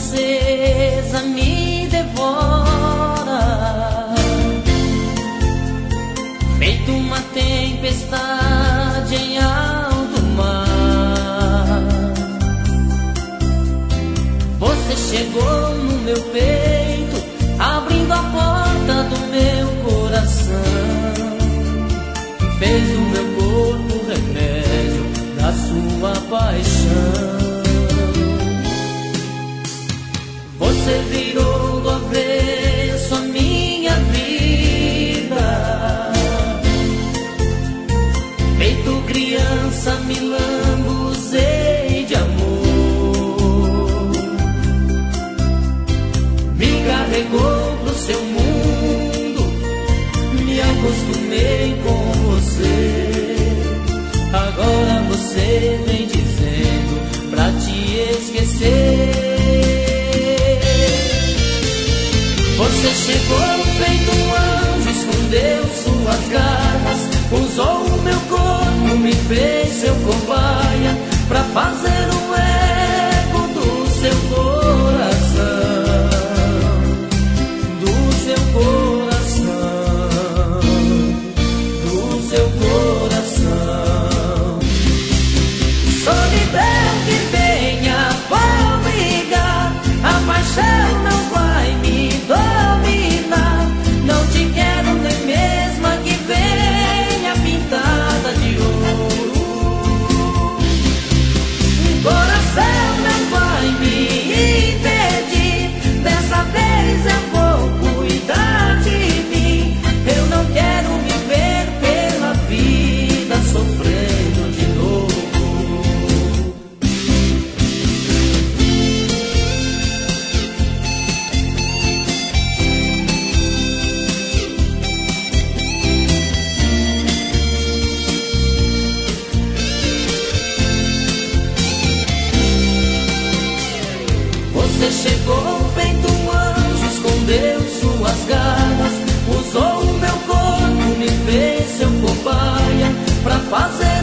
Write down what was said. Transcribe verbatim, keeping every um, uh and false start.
acesa me devora, feito uma tempestade em alto mar. Você chegou no meu peito, abrindo a porta do meu coração, fez o meu corpo remédio da sua paixão. Você virou do avesso a minha vida, feito criança me lambuzei de amor, me carregou pro seu mundo, me acostumei com você. Agora você vem dizendo pra te esquecer. Você chegou feito um anjo, escondeu suas garras, usou o meu corpo, me fez seu cobaia, pra fazer um eco do seu coração, do seu coração, do seu coração. Solidão que venha, vou brigar, a paixão não vai me dominar. Não te quero nem mesmo que venha pintada de ouro. O coração não vai me impedir, dessa vez eu vou cuidar de mim. Eu não quero me ver pela vida sofrendo de novo. Você chegou feito um anjo, escondeu suas garras, usou o meu corpo, me fez seu cobaia, pra fazer